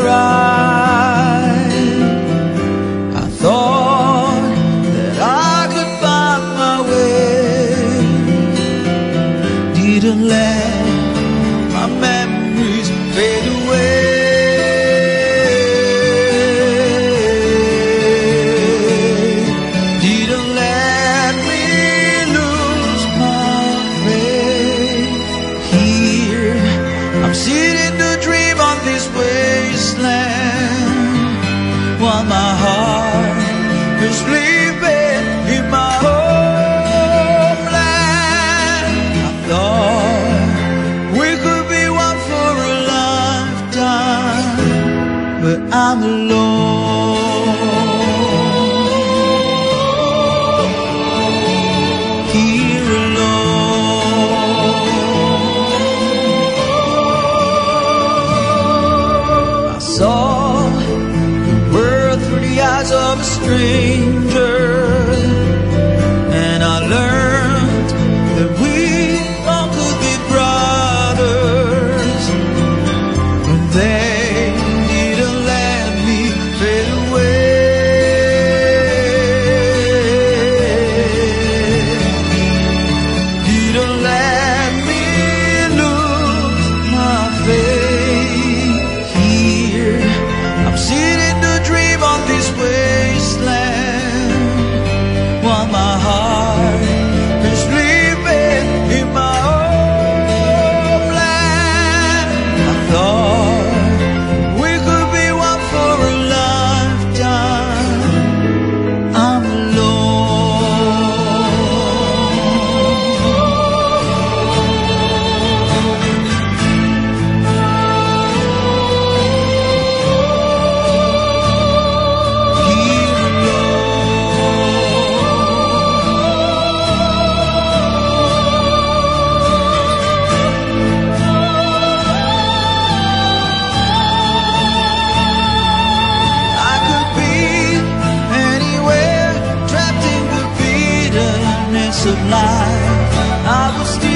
right. I thought that I could find my way. Didn't let my memories fade away. Didn't let me lose my faith. Here I'm sitting to dream on this wasteland, while my heart is sleeping in my homeland. I thought we could be one for a lifetime, but I'm alone. Here alone. I saw the world through the eyes of a stranger, and I learned that we all could be brothers. When they didn't let me fade away. Didn't let me lose my faith. Here I'm sitting to dream on this wasteland, while my heart is sleeping in my homeland. I thought we could be one for a lifetime. I'm I could be anywhere, trapped in the bitterness of life. I was still